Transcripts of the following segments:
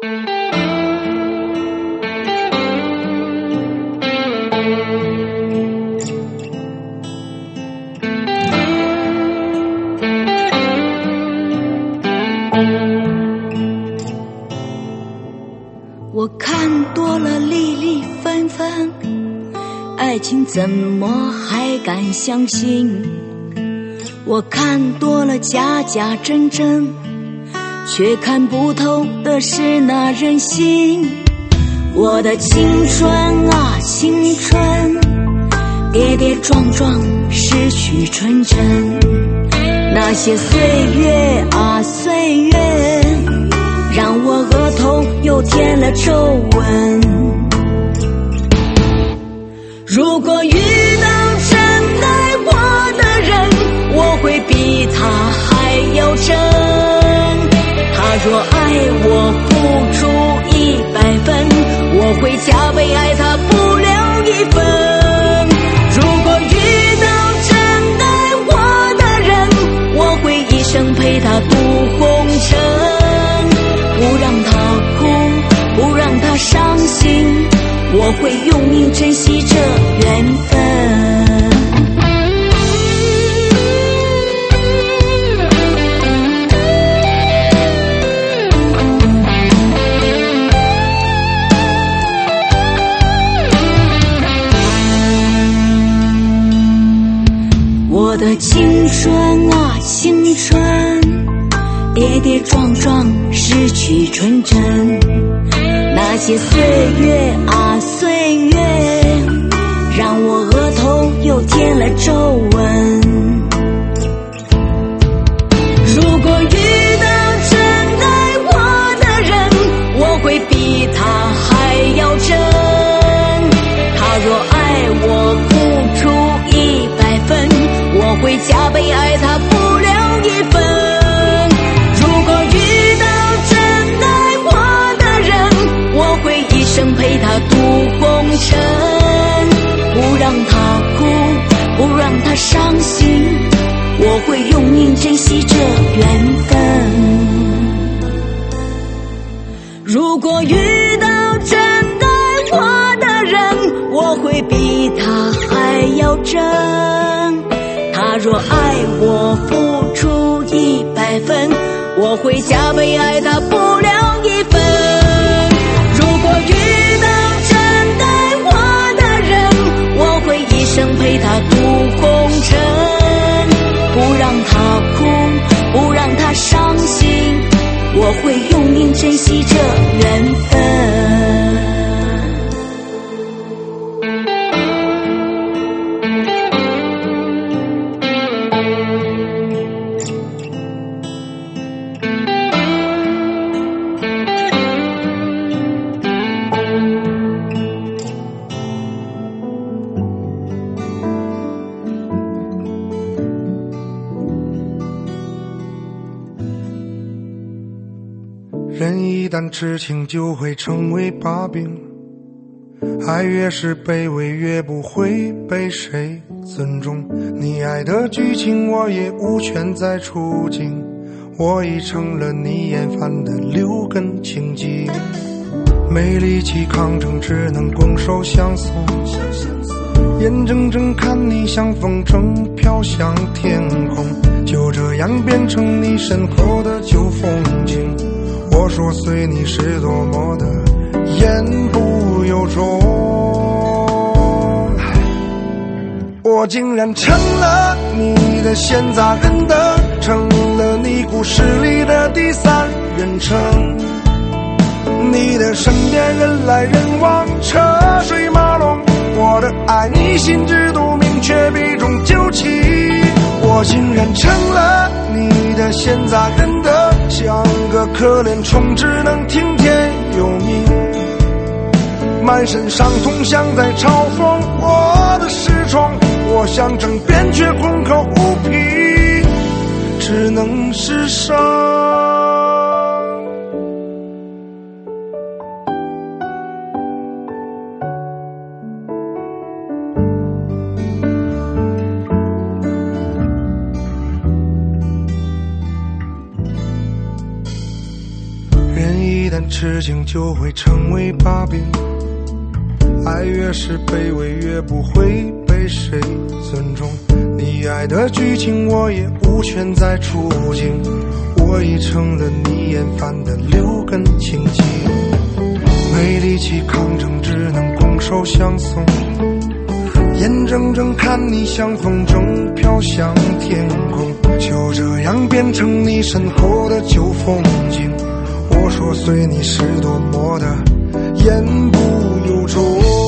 我看多了粒粒纷纷，爱情怎么还敢相信？我看多了假假真真，却看不透的是那人心。我的青春啊青春，跌跌撞撞失去纯真，那些岁月啊岁月，让我额头又添了皱纹。如果遇到真爱我的人，我会比他还要真。他若爱我付出100分，我会加倍爱他不留1分。如果遇到真爱我的人，我会一生陪他度红尘，不让他哭，不让他伤心，我会用命珍惜这缘分。我的青春啊青春，跌跌撞撞失去纯真，那些岁月啊岁月，让我额头又添了皱纹。如果遇到真爱我的人，我会比他还要真。他若爱我付出100分，我会加倍爱他不留1分。陪他度红尘，不让他哭，不让他伤心，我会用命珍惜这缘分。如果遇到真爱我的人，我会比他还要真。他若爱我付出100分，我会加倍爱他不留1分。一生陪他度红尘，不让他哭，不让他伤心，我会用命珍惜这缘分。 人一旦痴情就会成为把柄，爱越是卑微越不会被谁尊重。你爱的剧情我也无权再出镜，我已成了你厌烦的6根情筋，没力气抗争，只能拱手相送，眼睁睁看你像风筝飘向天空，就这样变成你身后的旧风景。我说随你是多么的言不由衷，我竟然成了你的闲杂人等，成了你故事里的第3人称。你的身边人来人往，车水马龙，我的爱你心知肚明，却避重就轻。我竟然成了你的闲杂人等，像个可怜虫，只能听天由命，满身伤痛像在嘲讽我的失宠。我想争辩却空口无凭，只能失声。人一旦吃惊就会成为把柄，爱越是卑微越不会被谁尊重，你爱的剧情我也无权再出镜，我已成了你厌烦的6根情节，没力气抗争只能拱手相送，眼睁睁看你像风筝飘向天空，就这样变成你身后的旧风景，我说随你是多么的言不由衷，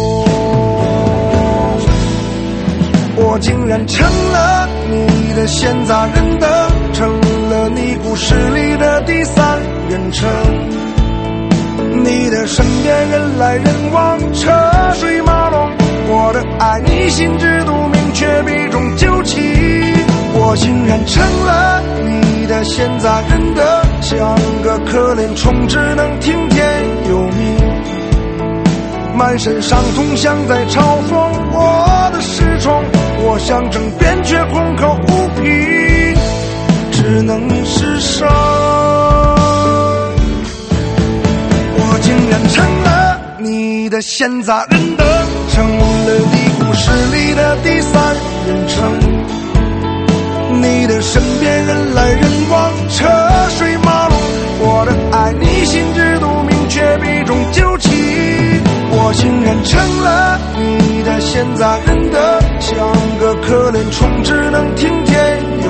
我竟然成了你的闲杂人等，成了你故事里的第3人称，你的身边人来人往，车水马龙，我的爱你心知肚明，却避重就轻，我竟然成了你的闲杂人等，像个可怜虫只能听天由命，满身伤痛像在嘲讽我的失宠，我想争辩却空口无凭，只能是伤，我竟然成了你的闲杂人等，成了你故事里的第3人称，你的身边人来人往，车水马龙，我的爱你心知肚明，却避重就轻，我竟然成了你的闲杂人等，像个可怜虫只能听天由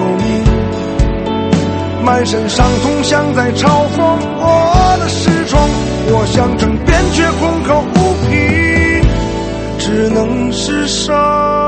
命，满身伤痛像在嘲讽我的失宠，我想争辩却空口无凭，只能是伤。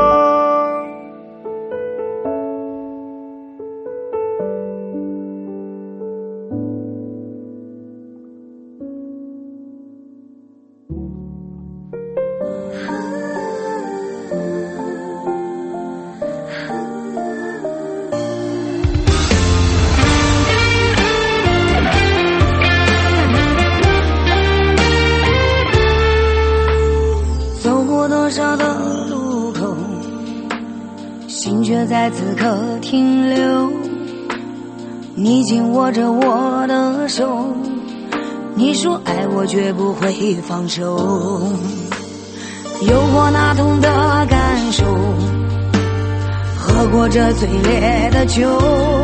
却在此刻停留，你紧握着我的手，你说爱我绝不会放手，有过那痛的感受，喝过这最烈的酒，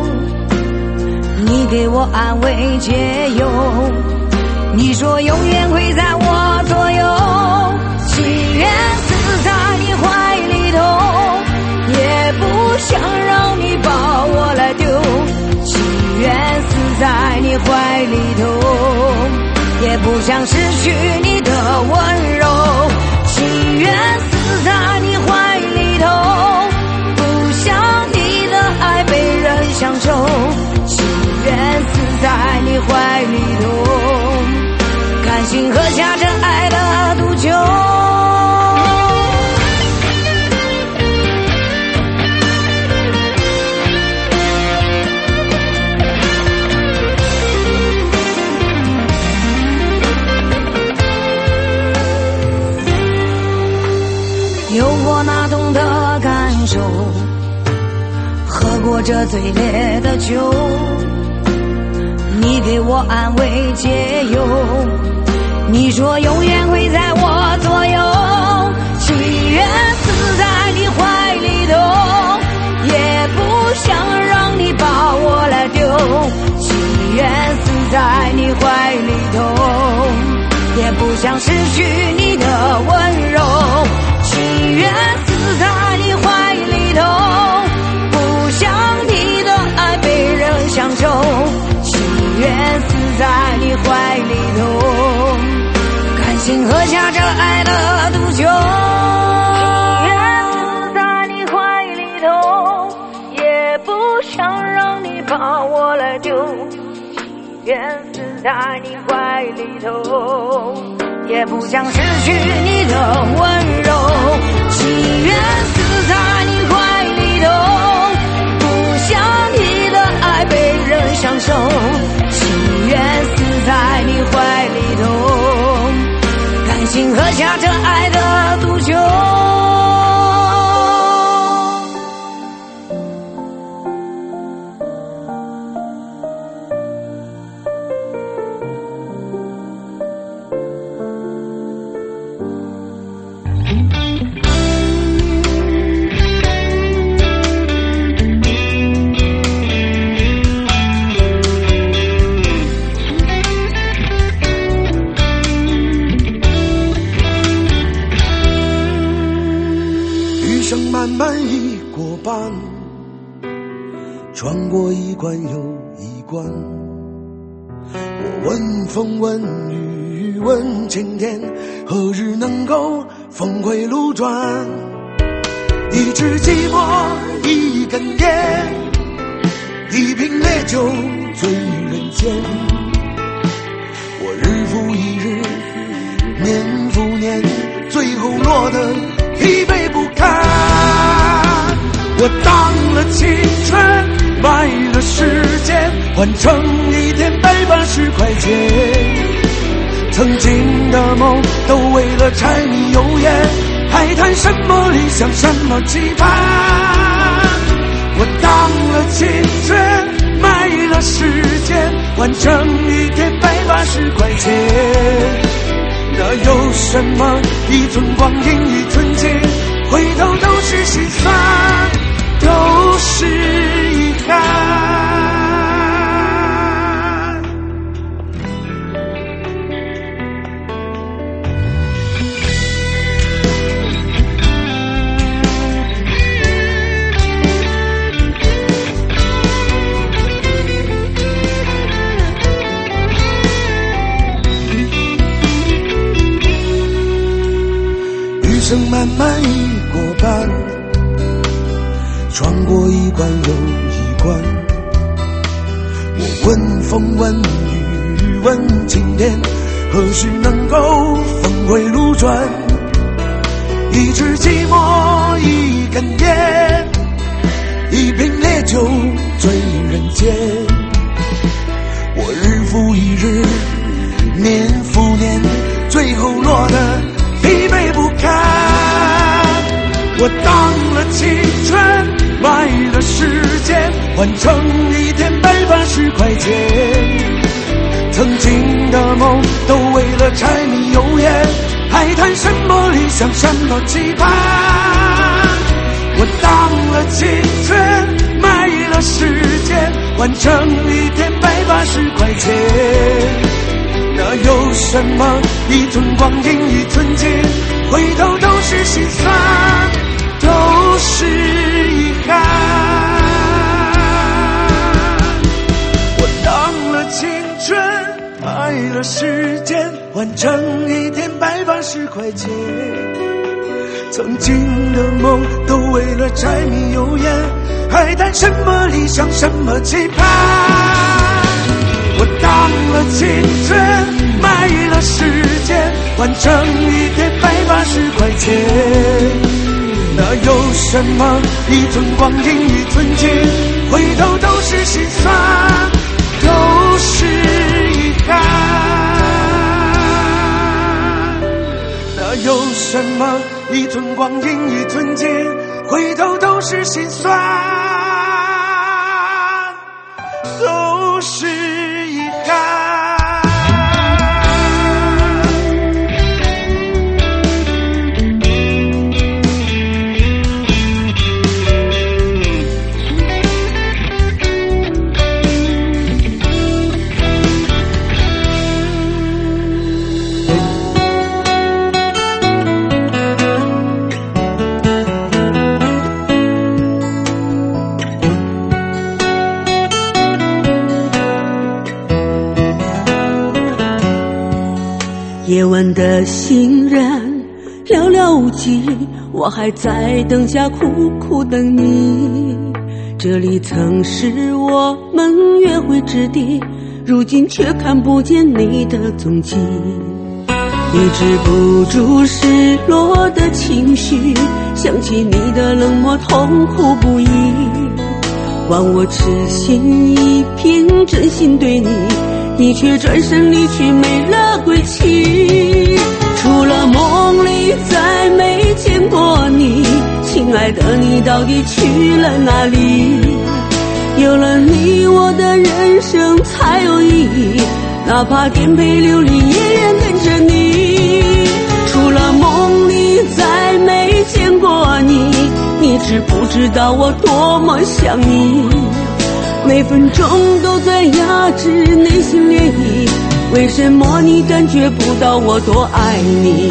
你给我安慰解忧，你说永远会在我左右，情愿死在你怀里头，也不想让你把我来丢，情愿死在你怀里头，也不想失去你的温柔，情愿死在你怀里头，不想你的爱被人享受，情愿死在你怀里头，甘心喝下这爱的毒酒。有过那痛的感受，喝过这最烈的酒，你给我安慰解忧，你说永远会在我左右，情愿死在你怀里头，也不想让你把我来丢，情愿死在你怀里头，也不想失去你的温柔，情愿死在你怀里头，不想你的爱被人享受，情愿死在你怀里头，甘心喝下这爱的毒酒。情愿死在你怀里头，也不想让你把我来丢，情愿死在你怀里头，也不想失去你的温柔，情愿死在你怀里头，不想你的爱被人享受，情愿死在你怀里头，甘心喝下这爱的毒酒。 穿过一关又一关。我问风问雨问晴天，何日能够峰回路转？一支寂寞一根烟，一瓶烈酒醉人间。我日复一日年复年，最后落得疲惫不堪。我当了青春，卖了时间，换成一天180块钱。曾经的梦都为了柴米油盐，还谈什么理想什么期盼。我当了青春，卖了时间，换成一天180块钱。那有什么一寸光阴一寸金，回头都是心酸，都是遗憾。余生漫漫已过半，穿过一关又一关。我问风问雨问晴天，何时能够峰回路转？一支寂寞一根烟，一瓶烈酒醉人间。我日复一日年复年，最后落得疲惫不堪。我当了青春，卖了时间，换成一天180块钱。曾经的梦都为了柴米油盐，还谈什么理想什么期盼。我当了青春，卖了时间，换成一天180块钱。那有什么一寸光阴一寸金，回头都是心酸，都是遗憾。我当了青春，卖了时间，换成一天180块钱。曾经的梦都为了柴米油盐，还谈什么理想什么期盼。我当了青春，卖了时间，换成一天180块钱。那有什么一寸光阴一寸金，回头都是心酸，都是遗憾。那有什么一寸光阴一寸金，回头都是心酸，都是遗憾。 夜晚的行人寥寥无几，我还在灯下苦苦等你。这里曾是我们约会之地，如今却看不见你的踪迹。抑制不住失落的情绪，想起你的冷漠痛苦不已。换我痴心一片真心对你，你却转身离去没了归期。除了梦里再没见过你，亲爱的你到底去了哪里？有了你我的人生才有意义，哪怕颠沛流离也愿跟着你。除了梦里再没见过你，你知不知道我多么想你？每分钟都在压制内心涟漪，为什么你感觉不到我多爱你？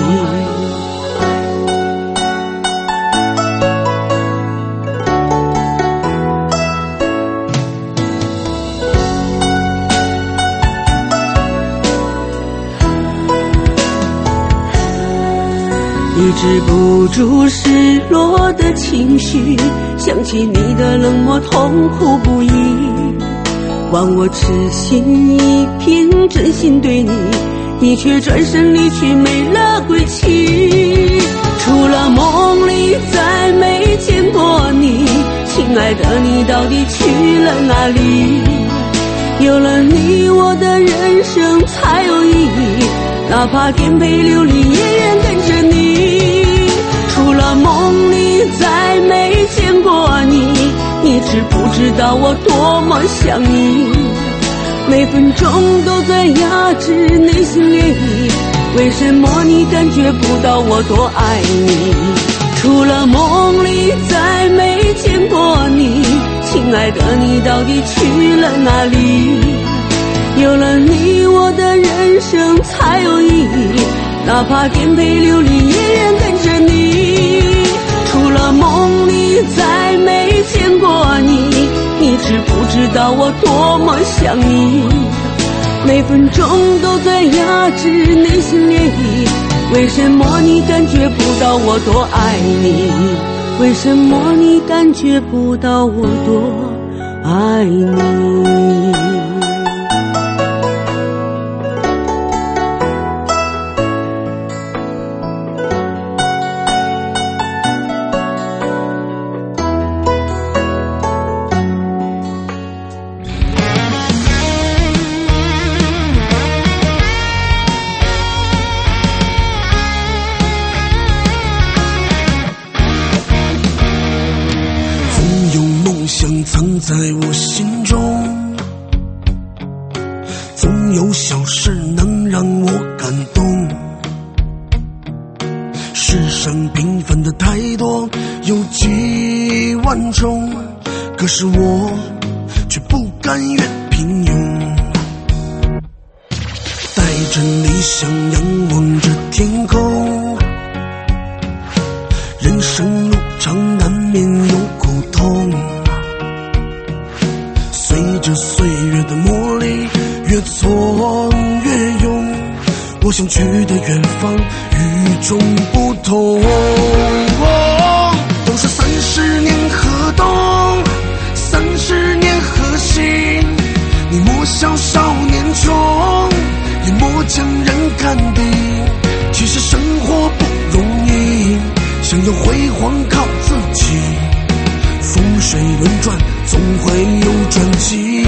止不住失落的情绪，想起你的冷漠，痛苦不已。望我痴心一片，真心对你，你却转身离去，没了归期。除了梦里再没见过你，亲爱的，你到底去了哪里？有了你，我的人生才有意义，哪怕颠沛流离，也愿跟着你。除了梦里再没见过你，你知不知道我多么想你？每分钟都在压制内心涟漪，为什么你感觉不到我多爱你？除了梦里再没见过你，亲爱的，你到底去了哪里？有了你，我的人生才有意义，哪怕颠沛流离，也愿跟着你。除了梦里再没见过你，你知不知道我多么想你？每分钟都在压制内心涟漪，为什么你感觉不到我多爱你？为什么你感觉不到我多爱你？ 藏在我心中，总有小事能让我感动。世上平凡的太多，有几万种，可是我却不甘愿平庸。带着理想仰望着天空，人生路长难免有苦痛，随着岁月的磨砺，越挫越勇。我想去的远方与众不同。都说30年河东，30年河西。你莫笑少年穷，也莫将人看低。其实生活不容易，想要辉煌靠自己。风水轮转，总会有转机。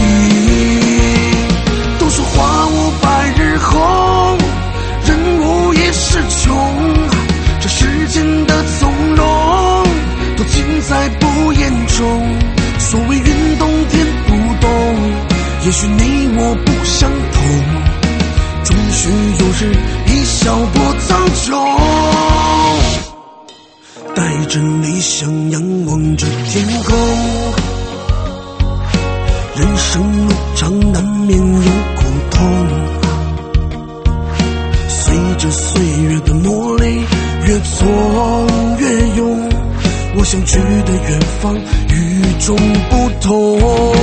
都说花无百日红，人无一世穷。这世间的从容，都尽在不言中。所谓云动天不动，也许你我不相同。终须有日以小博苍穹。带着理想仰望着天空，人生路长难免有苦痛。随着岁月的磨砺，越挫越勇。我想去的远方与众不同。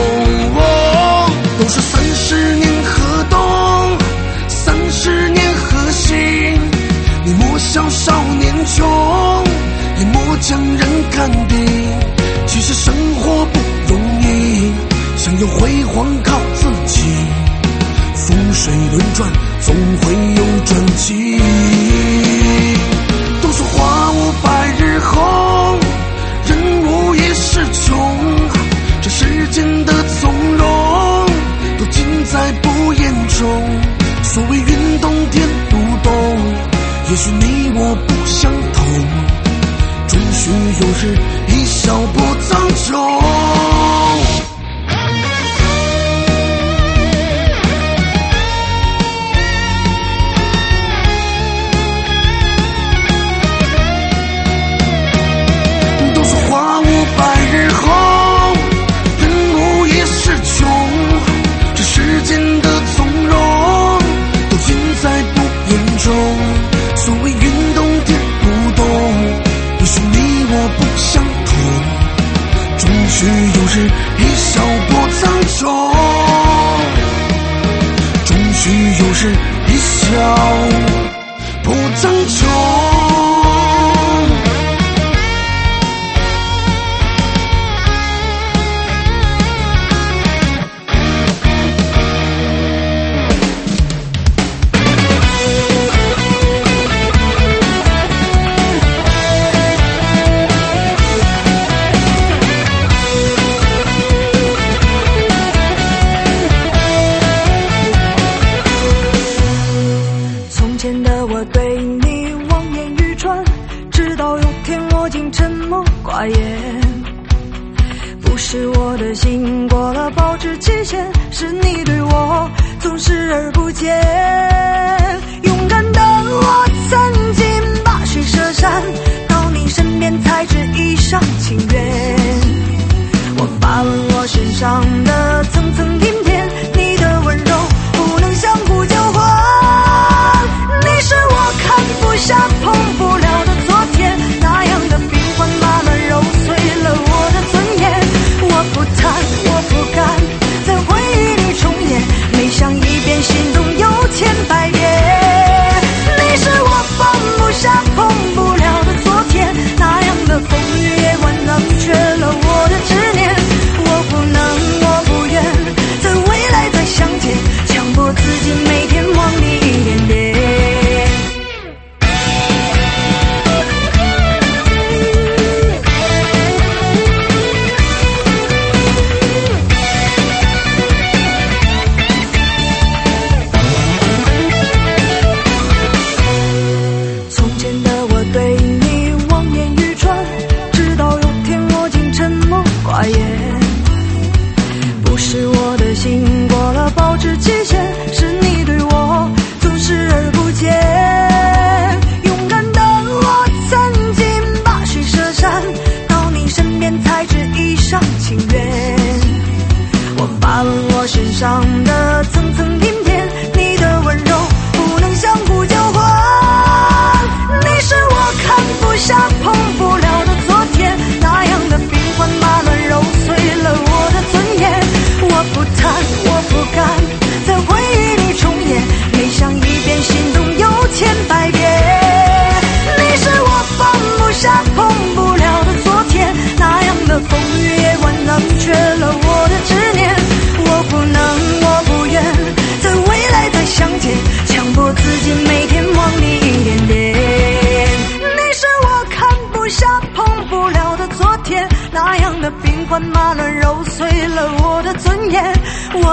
都说30年河东，30年河西。你莫笑少年穷，也莫将人看低。其实生活不容易，想要辉煌靠自己。风水轮转，总会有转机。都说花无百日红，人无一世穷。这世间的从容，都尽在不言中。所谓云动天不动，也许你我不相同。终须有日以小博苍穹。都说花无百日红，人无一世穷。这世间的从容，都尽在不言中。所谓云动天不动，也许你我不相同。终须有日以小博苍穹。终须有日以小博苍穹。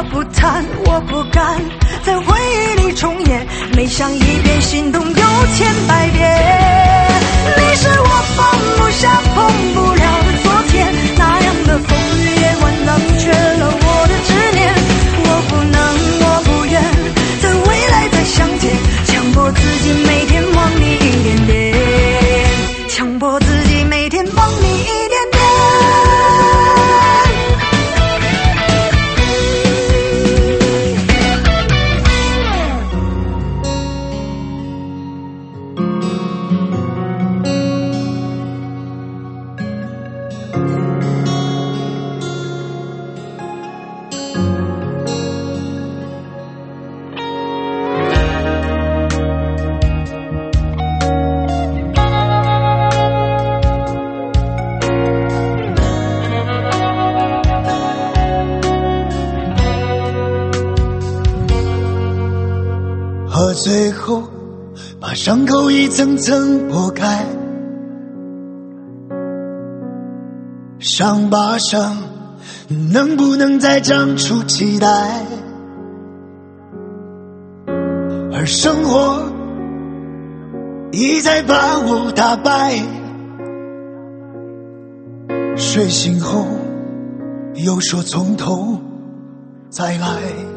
我不谈，我不敢在回忆里重演，每想一遍心动有千百遍。你是我放不下碰不了的昨天，那样的风雨也万能却了我的执念。我不能，我不愿在未来再相见，强迫自己每天忘你一点点，强迫自己每天忘你一点点。 喝醉后把伤口一层层剥开，伤疤上能不能再长出期待？而生活一再把我打败，睡醒后又说从头再来。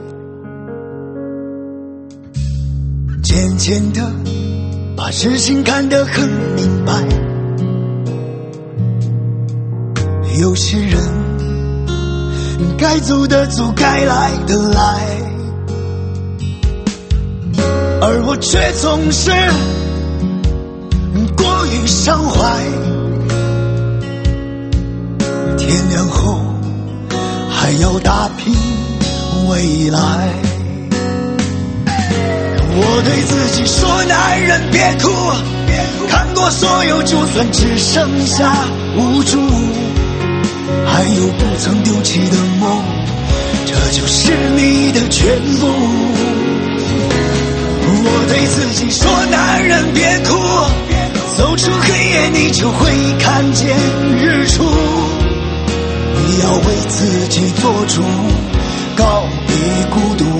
渐渐的把事情看得很明白，有些人该走的走，该来的来，而我却总是过于伤怀。天亮后还要打拼未来，我对自己说，男人别哭，看过所有就算只剩下无助，还有不曾丢弃的梦，这就是你的全部。我对自己说，男人别哭，走出黑夜你就会看见日出，你要为自己做主，告别孤独。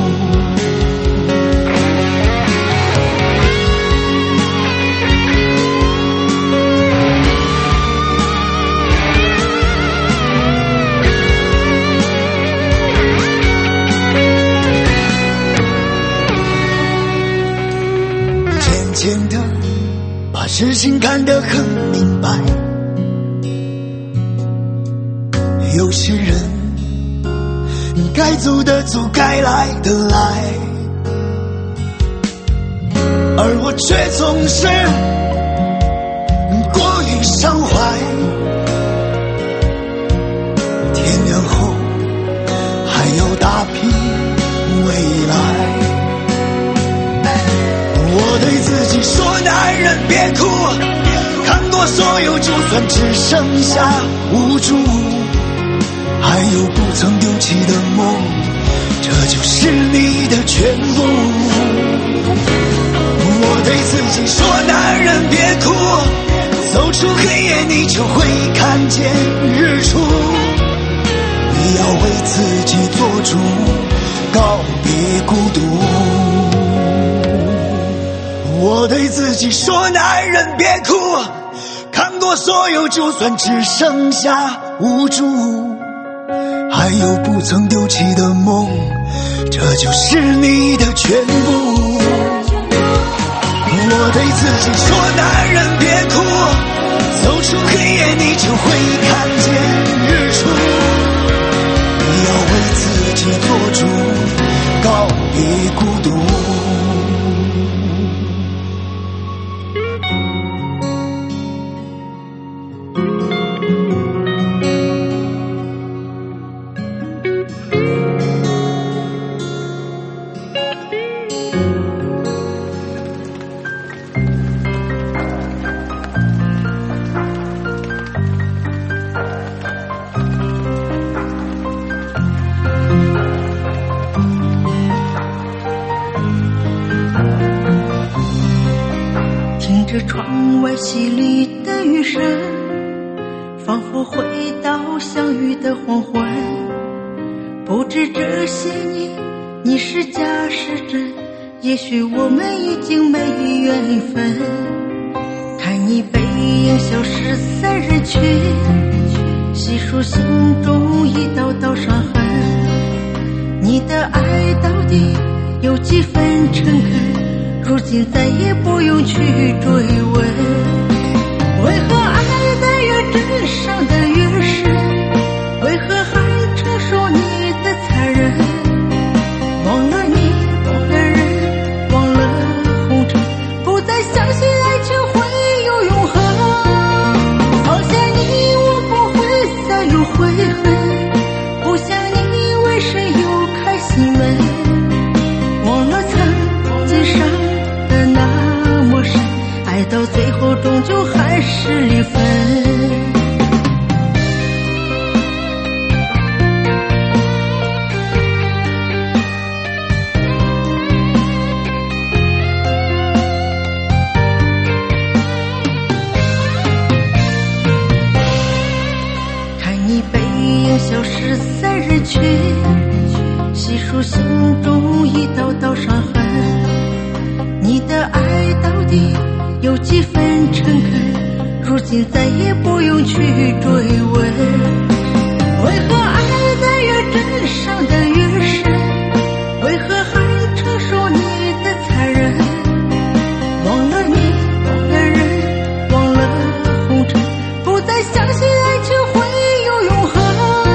渐的把事情看得很明白，有些人该走的走，该来的来，而我却总是过于伤怀。天亮后还要打拼未来，我对自己说，男人别哭，看过所有就算只剩下无助，还有不曾丢弃的梦，这就是你的全部。我对自己说，男人别哭，走出黑夜你就会看见日出，你要为自己做主，告别孤独。我对自己说，男人别哭，看过所有就算只剩下无助，还有不曾丢弃的梦，这就是你的全部。我对自己说，男人别哭，走出黑夜你就会看见日出，你要为自己做主，告别孤独。 着窗外淅沥的雨声，仿佛回到相遇的黄昏，不不知这些年你是假是真，也许我们已经没缘分。看你背影消失在人群，细数心中一道道伤痕。你的爱到底有几分诚恳？如今再也不用去追问。为何爱的越真，伤的越深？为何还承受你的残忍？忘了你的人，忘了红尘，不再相信爱情会有永恒。放下你，我不会再有悔恨，不想你为谁又开心门。忘了曾经伤的那么深，爱到最后终究还是离分。消失在人群，细数心中一道道伤痕。你的爱到底有几分诚恳？如今再也不用去追问。为何爱的越真，伤的越深？为何还承受你的残忍？忘了你的人，忘了红尘，不再相信爱情会有永恒。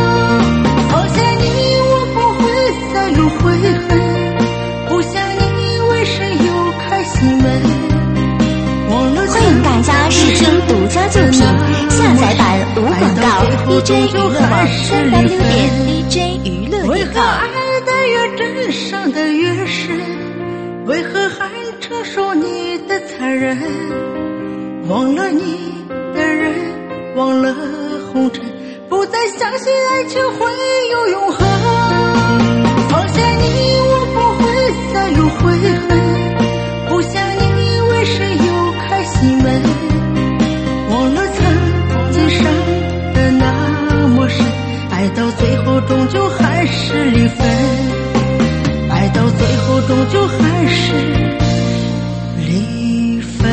悔恨，不想你为谁又开心门。 欢迎大家试听独家作品下载版无广告 DJ 娱乐网3w.dj 娱乐为何爱的越真，伤的越深？为何还承受你的残忍？忘了你的人，忘了红尘，不再相信爱情会有永恒。放下你，我不会再有悔恨，不想你为谁又开心门。忘了曾经伤的那么深，爱到最后终究还是离分，爱到最后终究还是离分。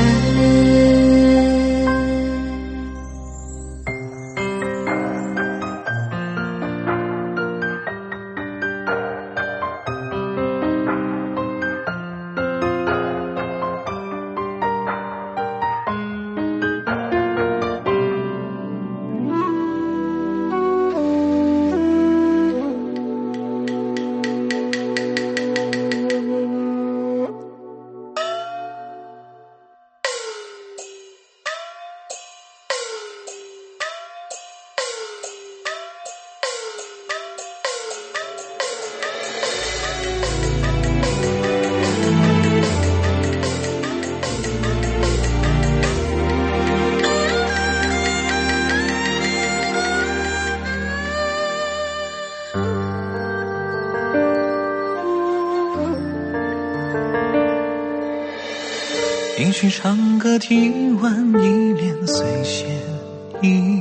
一曲长歌听完，一帘随弦意，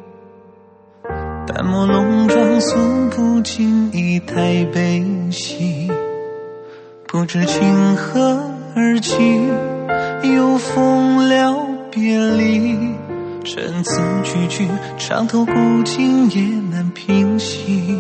淡漠浓妆诉不尽一台悲喜，不知情何而起，又逢了别离，陈词句句唱透古今也难平息。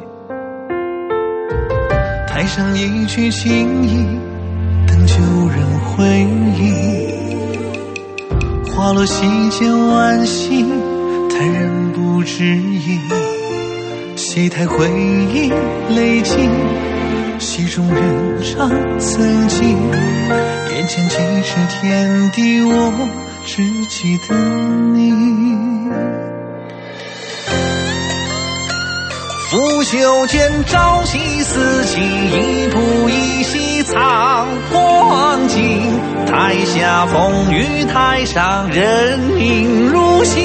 台上一曲情意，等旧人回忆，花落西间惋惜，叹人不知意。戏台回忆泪尽，戏中人唱曾经，眼前几尺天地，我只记得你。拂袖间朝夕四季，一步一夕藏光景。台下风雨，台上人影如戏。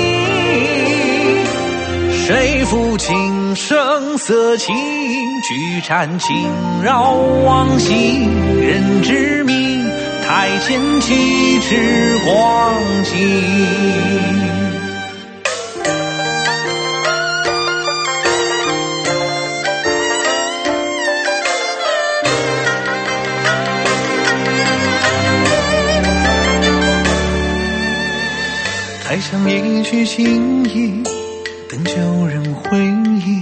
谁负今生色情，举盏轻绕往昔。人知明，台前几尺光景。 爱上一句情意，等旧人回忆，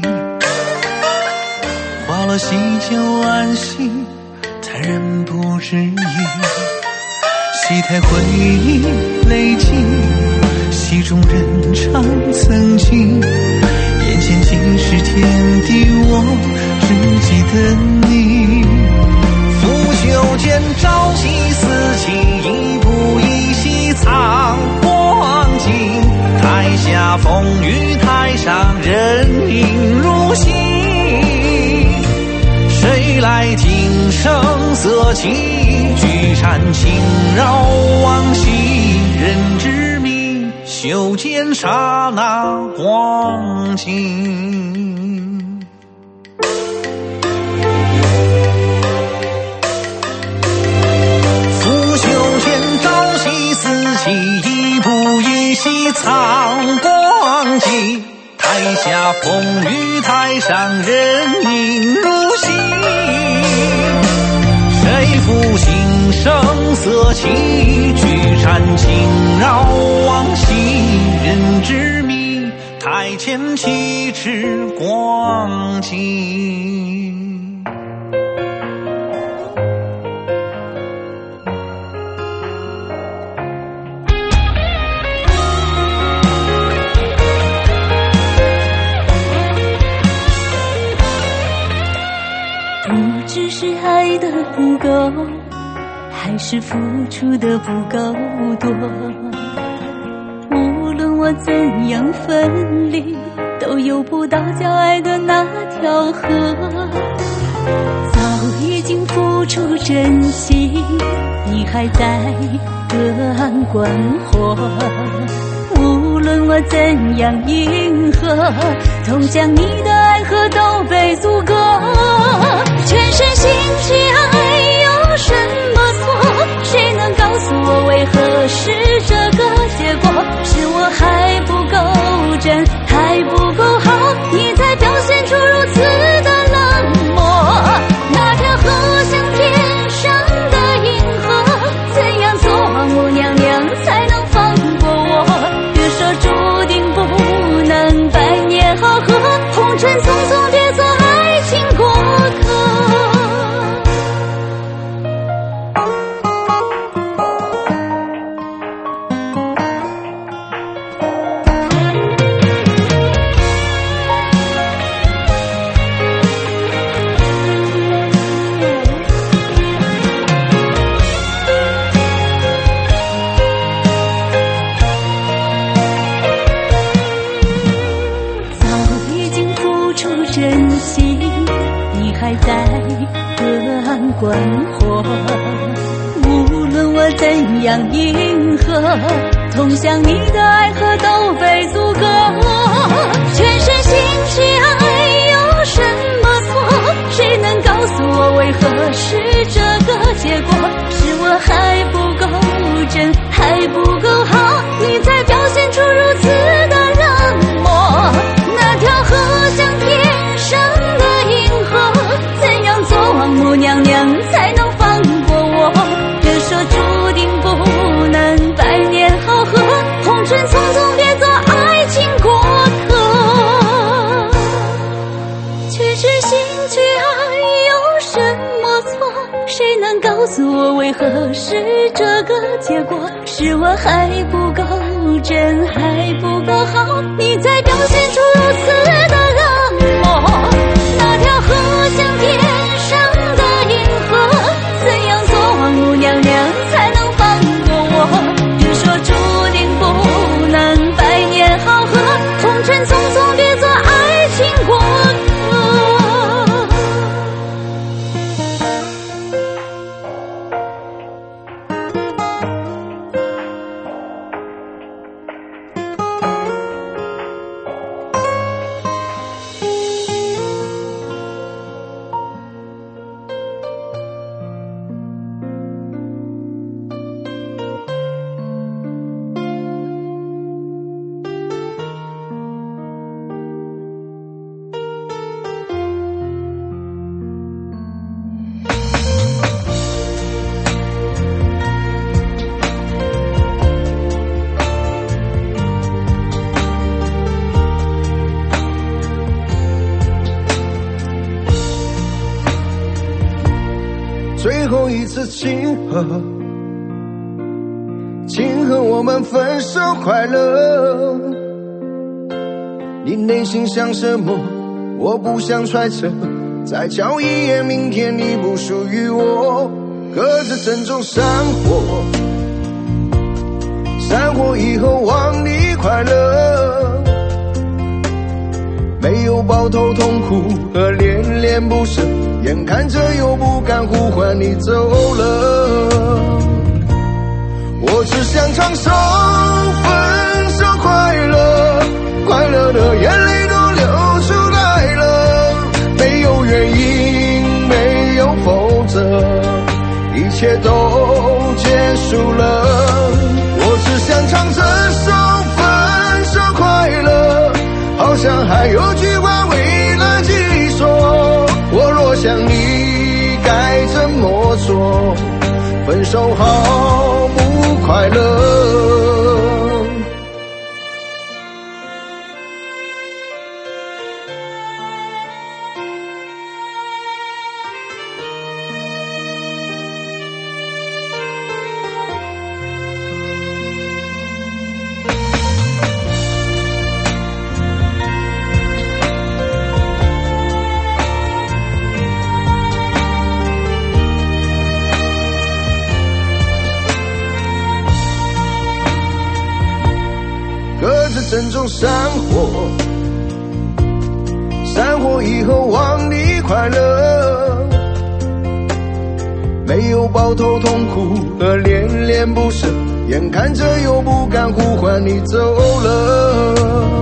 花落喜酒惋惜，残忍不知意。戏台回忆累积，戏中人唱曾经，眼前尽是天地，我只记得你。拂袖间朝夕四季，一步一夕藏光景。台下风雨，台上人影如戏。谁来听声色起，举盏轻绕往昔。人知迷，袖间刹那光景。一步一夕藏光景，台下风雨，台上人影如戏。谁负心声色起，举盏轻绕往昔。人知迷，台前岂止光景。 爱的不够，还是付出的不够多。无论我怎样奋力，都游不到叫爱的那条河。早已经付出真心，你还在隔岸观火。无论我怎样迎合，投降你的爱河都被阻隔。全身心去爱有什么错？谁能告诉我为何是这个结果？是我还不够真，还不够好，你才表现出如此的冷漠。那条河像天上的银河，怎样做王母娘娘才能放过我？别说注定不能百年好合，红尘匆匆别做爱情过客。真心，你还在隔岸观火。无论我怎样迎合，通向你的爱河都被阻隔。全身心去爱有什么错？谁能告诉我为何是这个结果？是我还不够真，还不够好，你才表现出如此的冷漠。那条河像天上的银河，怎样做王母娘娘才能放过我？别说注定不能百年好合，红尘匆匆别做爱情过客。去痴心去爱有什么错？谁能告诉我为何是这个结果？是我还不够真，还不够好，你才表现出如此的冷漠。那条河像天上的银河，怎样做王母娘娘才能放过我？别说注定不能百年好合，红尘匆匆别做爱情过客。 一次庆贺，庆贺我们分手快乐。你内心想什么，我不想揣测，再瞧一眼，明天你不属于我。各自珍重散伙，散伙以后望你快乐，没有抱头痛哭和恋恋不舍，眼看着又不敢呼唤你走了。我只想唱首分手快乐，快乐的眼泪都流出来了，没有原因，没有否则，一切都结束了。我只想唱这首分手快乐，好像还有句话未来及说，我若想你该怎么做，分手好不快乐。各自珍重散伙，散伙以后望你快乐，没有抱头痛哭和恋恋不舍，眼看着又不敢呼唤你走了。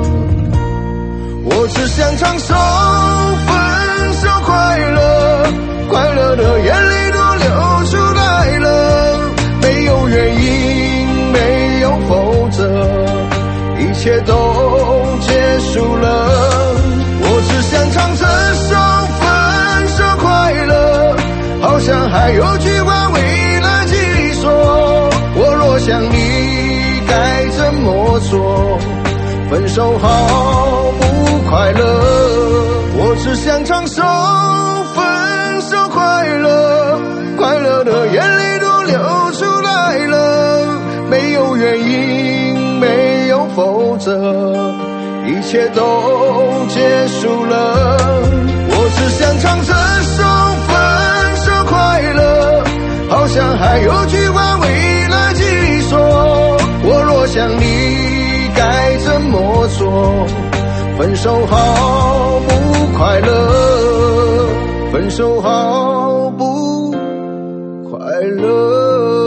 我只想唱首分手快乐，快乐的眼泪都流出来了，没有原因，没有否则，一切都结束了。我只想唱这首分手快乐，好像还有句话未来及说，我若想你该怎么做，分手好不快乐。我只想唱首分手快乐，快乐的眼泪都流出来了，没有原因，没有否则，一切都结束了。我只想唱这首分手快乐，好像还有句话未来及说，我若想你该怎么做，分手好不快乐，分手好不快乐。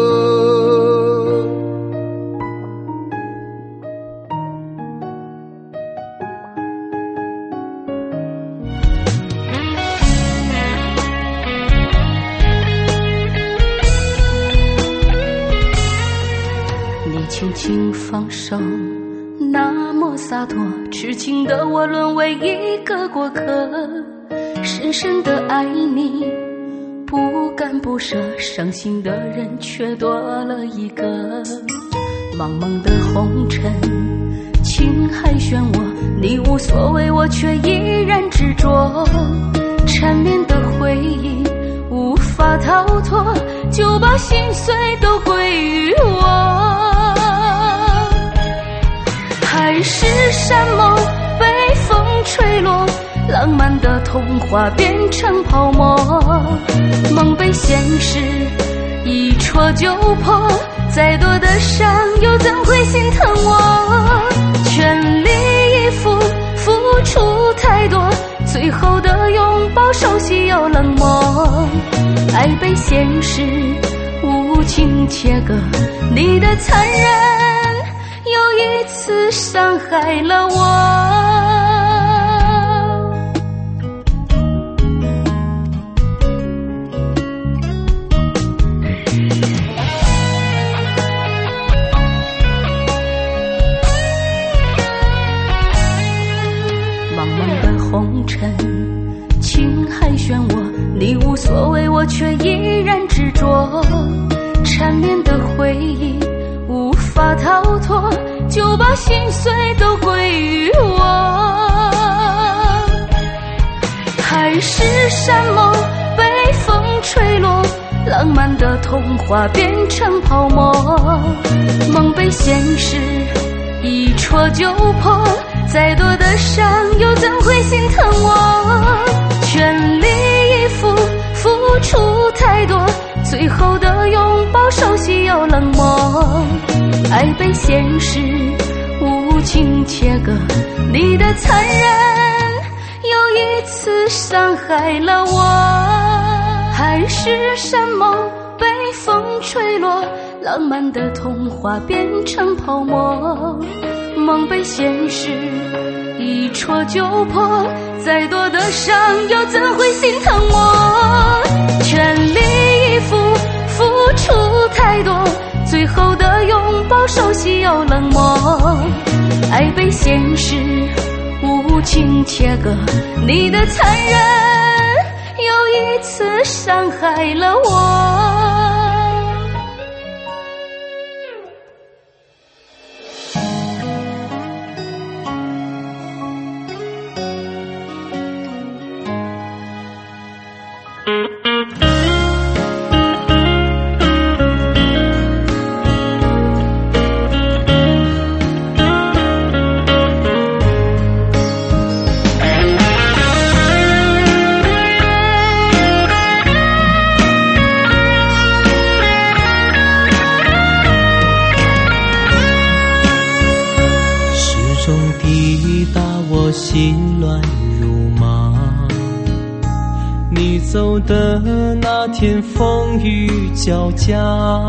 轻轻放手，那么洒脱，痴情的我沦为一个过客，深深的爱你，不敢不舍，伤心的人却多了一个。茫茫的红尘，情海漩涡，你无所谓，我却依然执着，缠绵的回忆无法逃脱，就把心碎都归于我。海誓山盟被风吹落，浪漫的童话变成泡沫，梦被现实一戳就破，再多的伤又怎会心疼我？全力以赴，付出太多，最后的拥抱熟悉又冷漠，爱被现实无情切割，你的残忍又一次伤害了我。茫茫的红尘，情海漩涡，你无所谓，我却依然执着，缠绵的回忆无法逃脱，就把心碎都归于我。海誓山盟被风吹落，浪浪漫的童话变成泡沫，梦被现实一戳就破，再多的伤又怎会心疼我？全力以赴，付出太多，最后的拥抱熟悉又冷漠，爱被现实无情切割，你的残忍又一次伤害了我。海誓山盟被风吹落，浪漫的童话变成泡沫，梦被现实一戳就破，再多的伤又怎会心疼我？全力以赴，付出太多，最后的拥抱熟悉又冷漠，爱被现实无情切割，你的残忍又一次伤害了我。 心乱如麻，你走的那天风雨交加，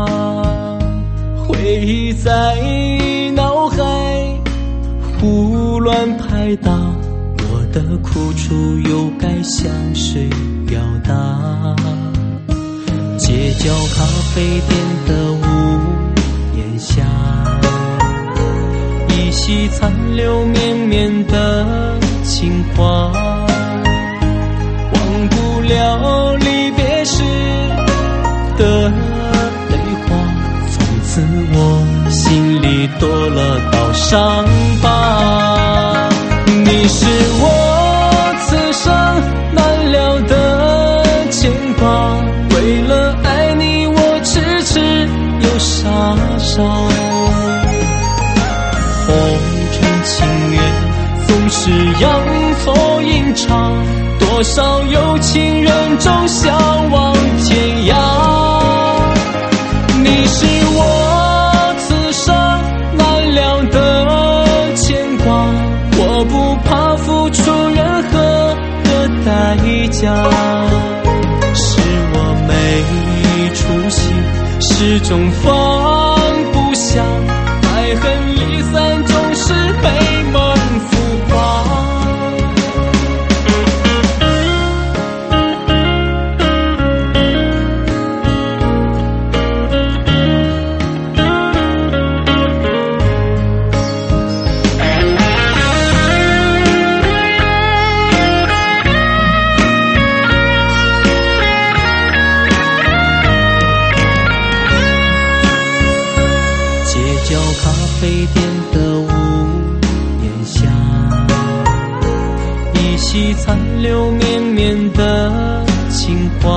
回忆在脑海胡乱拍打，我的苦楚又该向谁表达？街角咖啡店的屋檐下，依稀残留绵绵的情话，忘不了离别时的泪花，从此我心里多了道伤疤。你是我此生难了的牵挂，为了爱你我痴痴又傻傻，红尘情缘总是阳错阴差，多少有情人终相忘天涯。你是我此生难了的牵挂，我不怕付出任何的代价，是我没出息，始终放不下，爱恨离散总是美梦浮华。咖啡店的屋檐下，依稀残留绵绵的情话，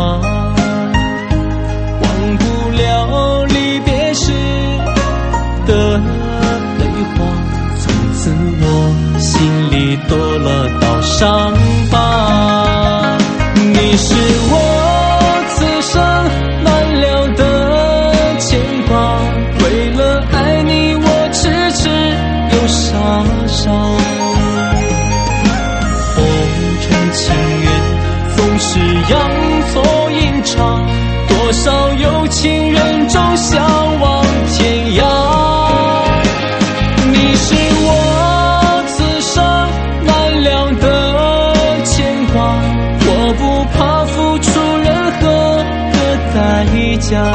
忘不了离别时的泪花，从此我心里多了道伤疤。你是我此生难了的牵挂，为了爱你我痴痴又傻傻，红尘情缘总是阳错阴差，多少有情人终相忘天涯。你是我此生难了的牵挂，我不怕付出任何的代价，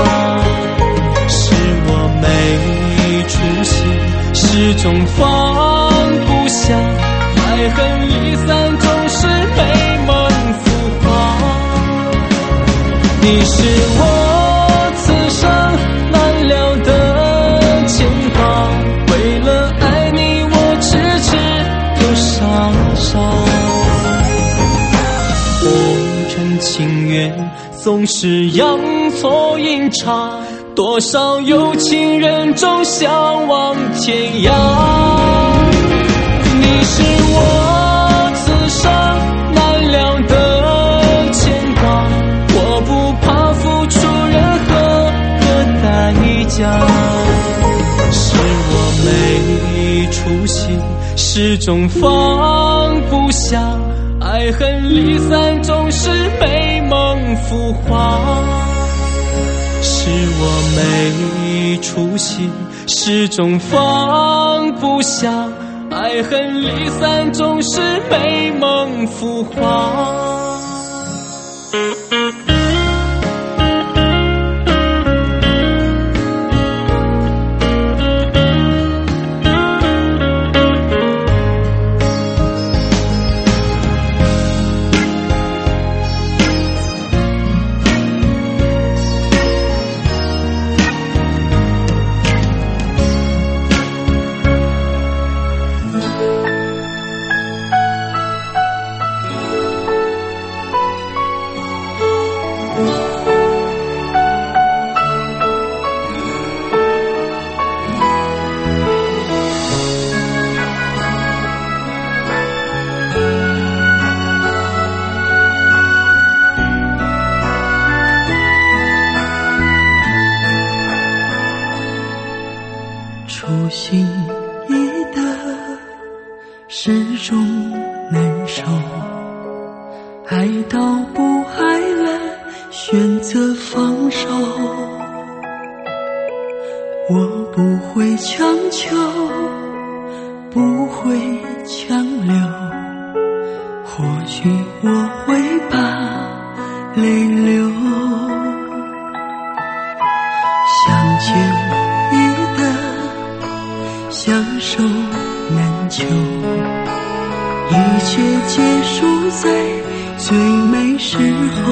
没出息，始终放不下，爱恨离散总是美梦浮华。你是我此生难了的牵挂，为了爱你我痴痴又傻傻，红尘情缘总是阳错阴差，多少有情人终相忘天涯。你是我此生难料的牵挂，我不怕付出任何的代价。是我没出息，始终放不下，爱恨离散总是美梦浮华。是我没出息，始终放不下，爱恨离散总是美梦浮华。 初心已得，始终难受，爱到不爱了，选择放手。我不会强求，不会强留，或许我会把泪流。相见已得，相守难求，一切结束在最美时候。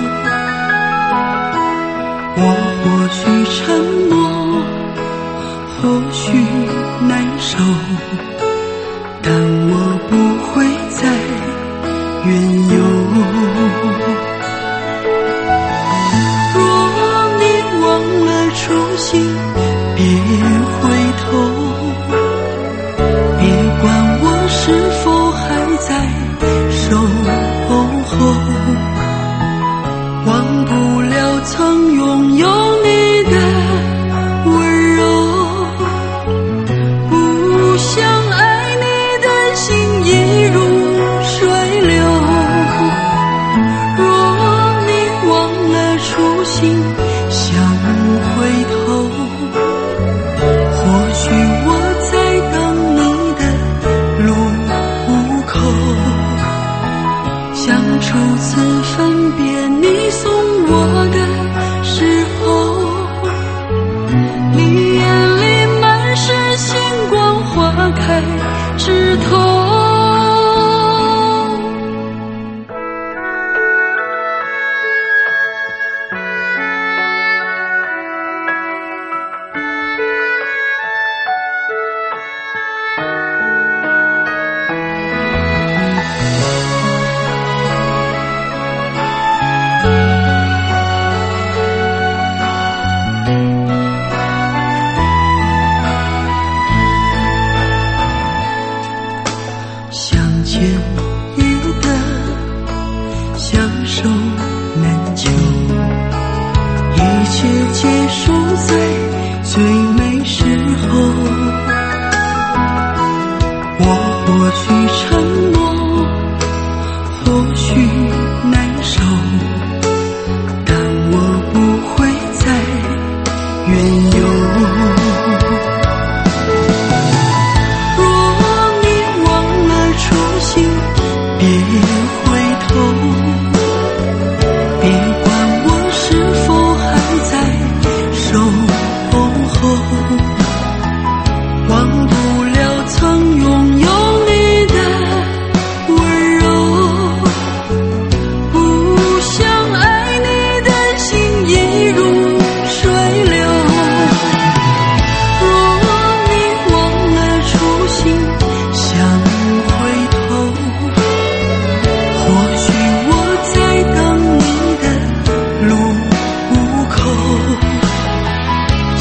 我或许沉默，或许难受，但我不会再怨尤。若你忘了初心，别回头，别管我是否还在守候，忘不了曾拥有你的温柔，不想爱你的心已如水流。若你忘了初心，想回头，或许我在等你的路口。想初次分别你送我的时候，你眼里满是星光，花开枝头。相见已得，相守难求，一切结束在最美时候。我或许沉默，或许难受，但我不会再怨尤。别回头，别管我是否还在守候，忘不了曾拥有你的温柔，不想爱你的心已如水流。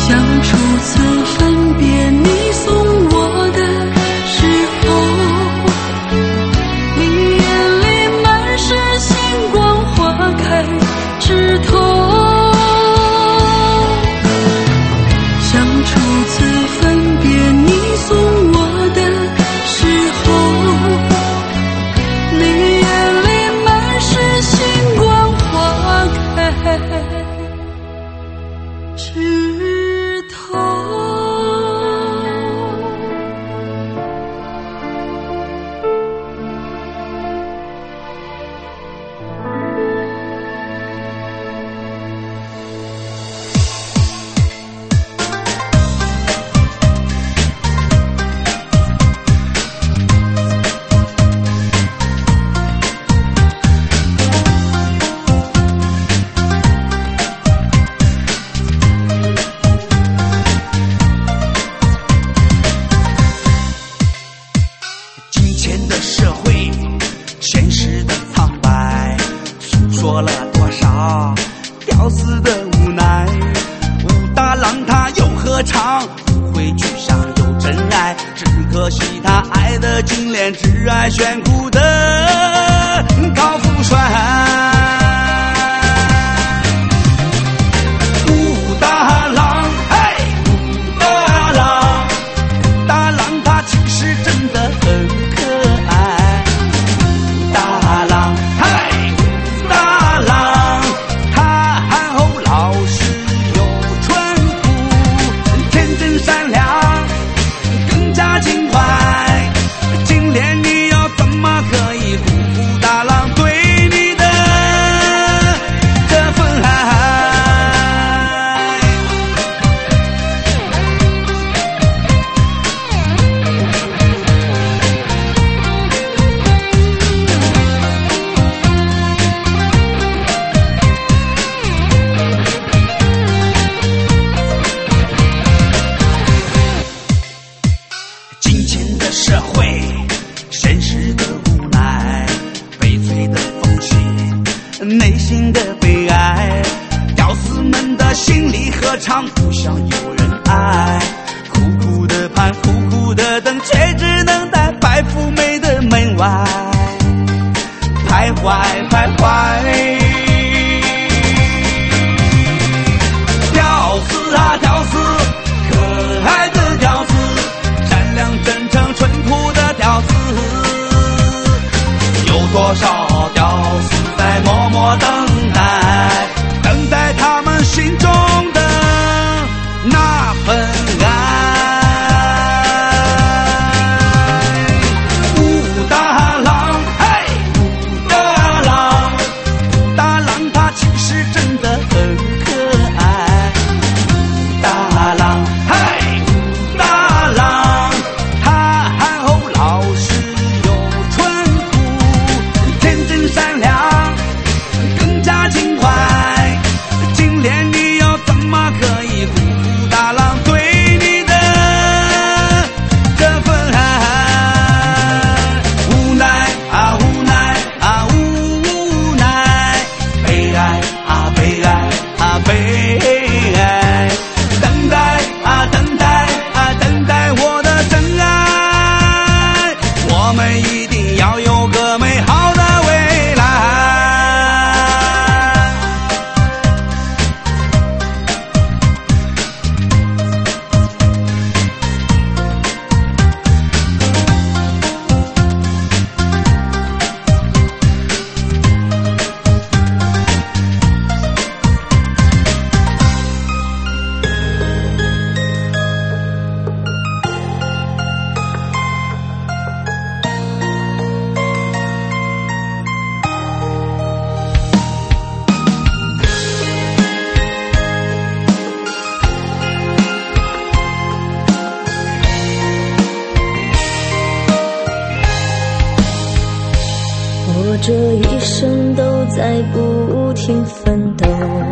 这一生都在不停奋斗，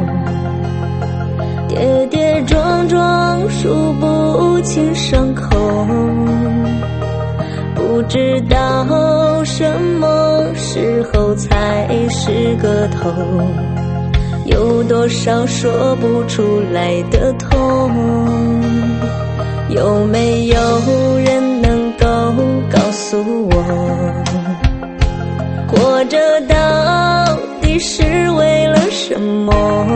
跌跌撞撞数不清伤口，不知道什么时候才是个头。 有多少说不出来的痛？有没有人能够告诉我，活着到底是为了什么？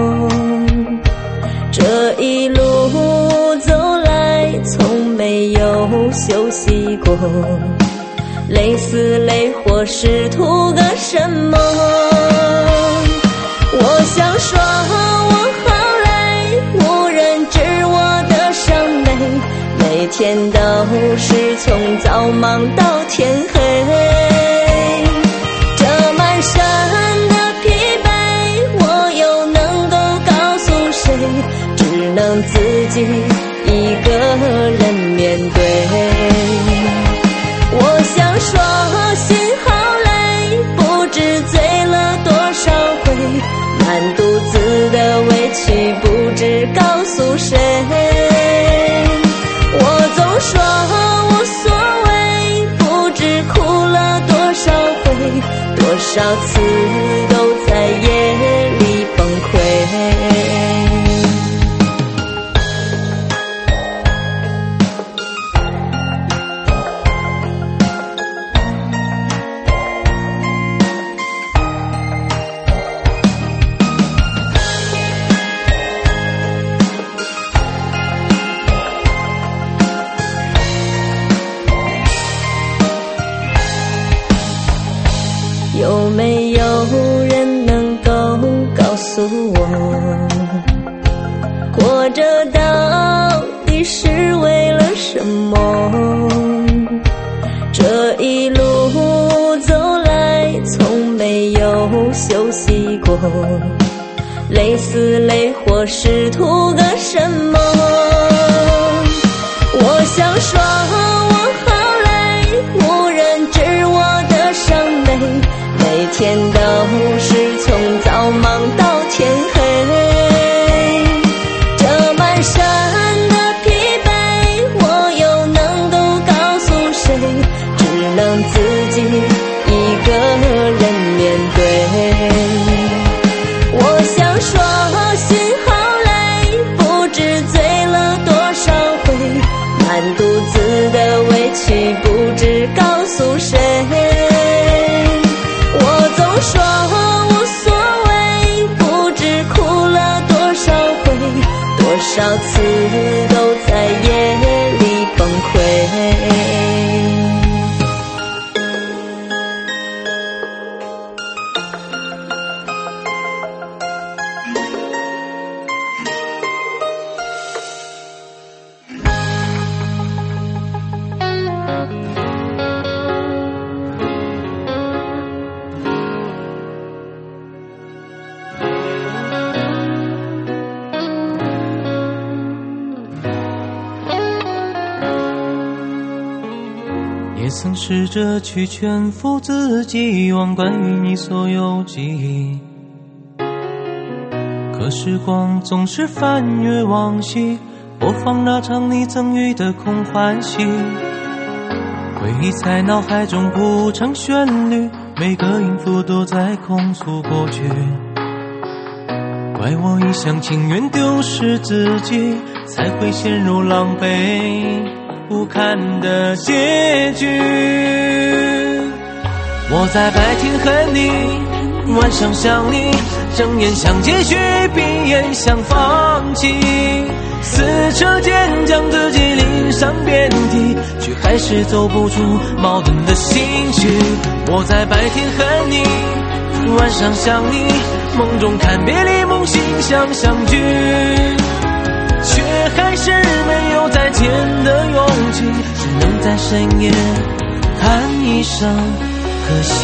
这一路走来从没有休息过，累死累活是图个什么？我想说我好累，无人知我的伤悲，每天都是从早忙到天黑，这满身的疲惫我又能够告诉谁？只能自己一个人面对。我想说心好累，不知醉了多少回，满肚子的委屈不知告诉谁。我总说无所谓，不知哭了多少回，多少次都在夜里崩溃。有没有人能够告诉我，活着到底是为了什么？这一路走来从没有休息过，累死累活是图个什么？我想说我好累，无人知我的伤悲，每天都是从早忙到天黑，这满身的疲惫我又能够告诉谁？只能自己一个人面对。我想说心好累，不知醉了多少回，满肚子的委屈不知告诉谁。我总说无所谓，不知哭了多少回，多少次都在夜里崩溃。 也曾试着去劝服自己，忘关于你所有记忆，可时光总是翻阅往昔，播放那场你赠予的空欢喜。回忆在脑海中谱成旋律，每个音符都在控诉过去。怪我一厢情愿丢失自己，才会陷入狼狈不堪的结局。我在白天恨你，晚上想你，睁眼想继续，闭眼想放弃，撕扯间将自己淋上遍体，却还是走不出矛盾的心绪。我在白天恨你，晚上想你，梦中看别离，梦醒想相聚，却还是没有再见的勇气，只能在深夜喊一声可惜。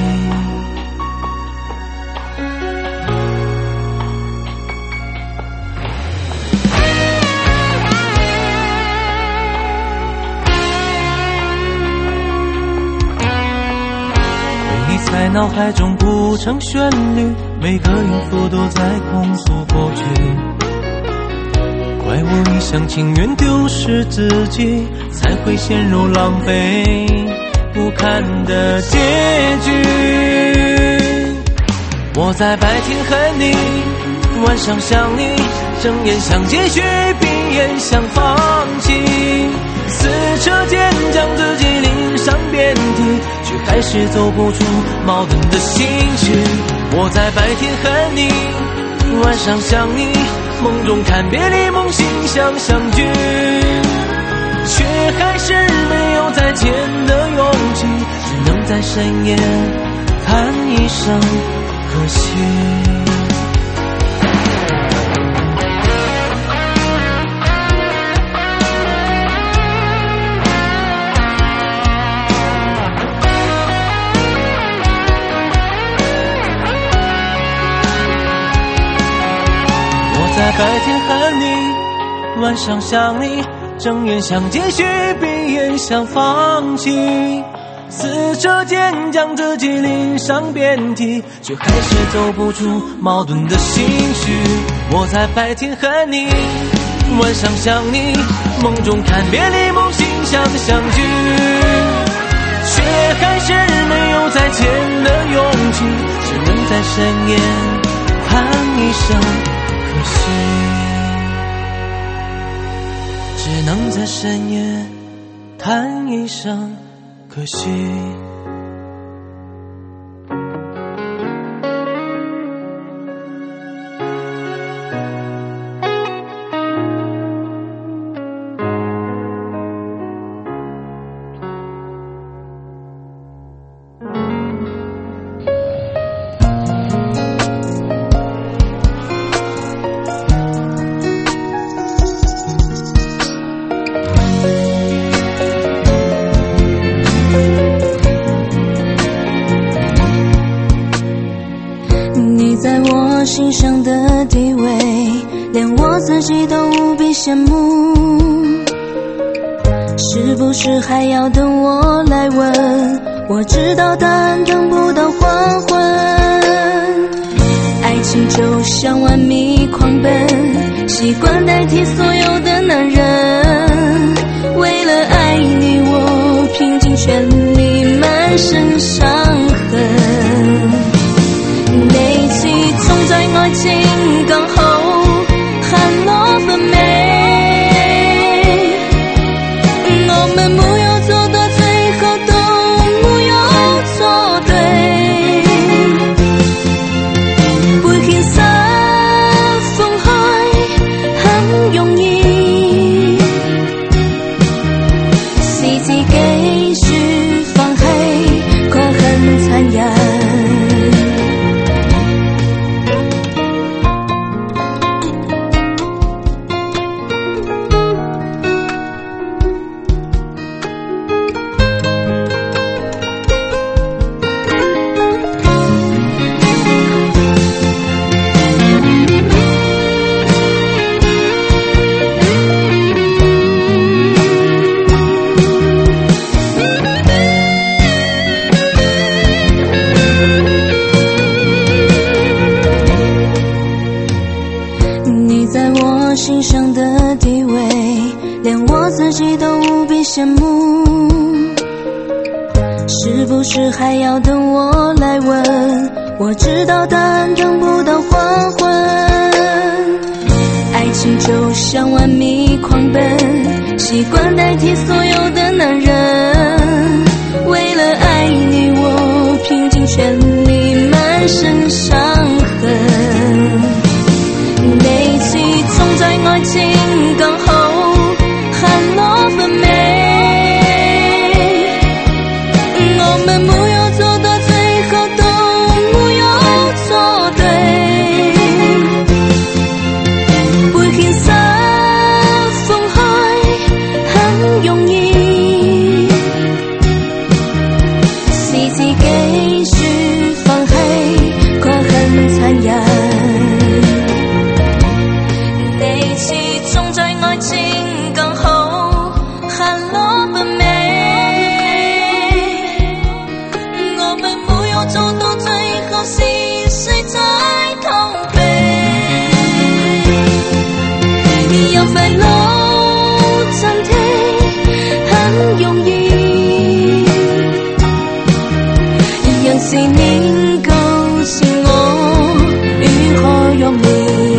回忆在脑海中谱成旋律，每个音符都在控诉过去。怪我一厢情愿丢失自己，才会陷入狼狈不堪的结局。我在白天恨你， 晚上想你，睁眼想继续，闭眼想放弃。撕扯坚将自己淋上遍体，却还是走不出矛盾的心绪。我在白天恨你，晚上想你，梦中看别离，梦醒想相聚，却还是没有再见的勇气，只能在深夜叹一声可惜。在白天恨你，晚上想你，睁眼想继续，闭眼想放弃。撕扯坚将自己淋上遍体，却还是走不出矛盾的心绪。我在白天恨你，晚上想你，梦中看别离，梦醒想相聚，却还是没有再见的勇气，只能在深夜叹一声可惜，只能在深夜叹一声可惜。 心上的地位，连我自己都无比羡慕，是不是还要等我来问？我知道答案等不到黄昏。爱情就像玩迷狂奔，习惯代替所有的男人，为了爱你我拼尽全力，满身伤痕。那起总在爱情刚好寒落分明，我们没有走到最后都没有做对，背欠失分開很容易，是自己說放棄卻很殘忍。心上的地位，连我自己都无比羡慕，是不是还要等我来问？我知道答案等不到黄昏。爱情就像玩迷狂奔，习惯代替所有的男人，为了爱你我拼尽全力，满身伤痕。那起总在愛情剛好寒落分明，我們沒有走到最後都沒有做對，背欠失分開很容易，是自己說放棄卻很殘忍。總在愛情剛好寒落分明，我們沒有走到最後，是誰在逃避？要快樂暫停很容易，要是能夠是我如何用力。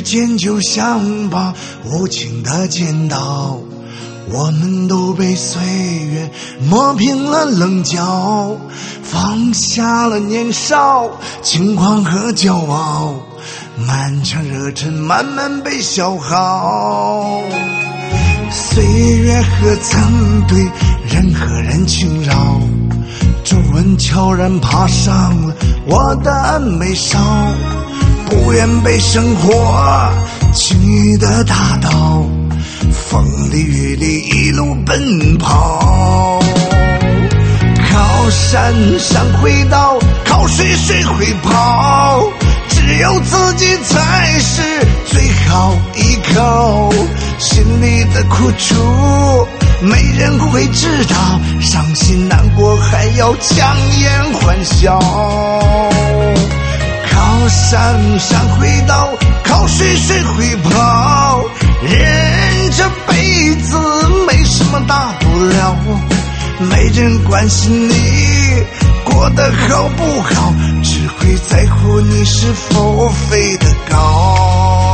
间就像把无情的剪刀，我们都被岁月磨平了棱角，放下了年少轻狂和骄傲，漫长热忱慢慢被消耗。岁月何曾对人和人轻饶，皱纹悄然爬上了我的眉梢，不愿被生活轻易的打倒，风里雨里一路奔跑。靠山山会倒，靠水水会跑，只有自己才是最好依靠。心里的苦楚没人会知道，伤心难过还要强颜欢笑。靠山山会倒，靠水水会跑，人这辈子没什么大不了，没人关心你过得好不好，只会在乎你是否飞得高。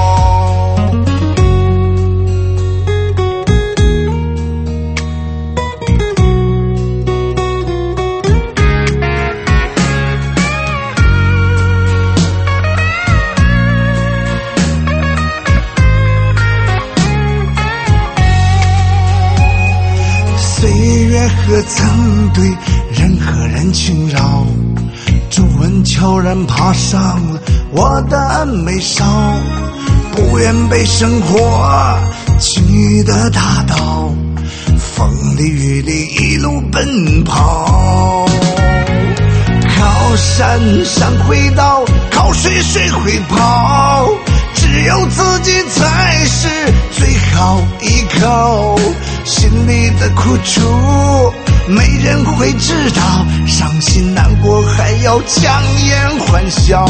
何曾对人和人轻饶，皱纹悄然爬上了我的眉梢，不愿被生活轻易的打倒，风里雨里一路奔跑。靠山山会倒，靠水水会跑，只有自己才是最好依靠。心里的苦楚没人会知道，伤心难过还要强颜欢笑。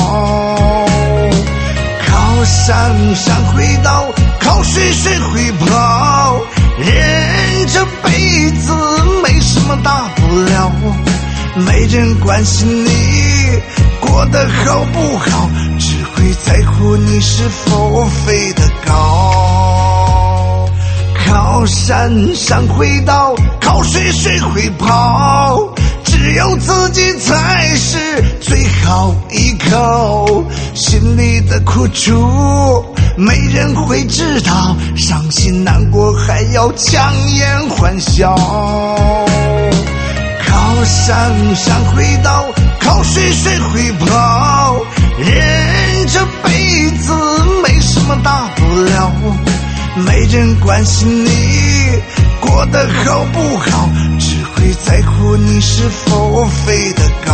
靠山山会倒，靠水水会跑，人这辈子没什么大不了，没人关心你过得好不好，只会在乎你是否飞得高。靠山山会倒，靠水水会跑，只有自己才是最好依靠。心里的苦楚没人会知道，伤心难过还要强颜欢笑。靠山山会倒，靠水水会跑，人这辈子没什么大不了，没人关心你过得好不好，只会在乎你是否飞得高。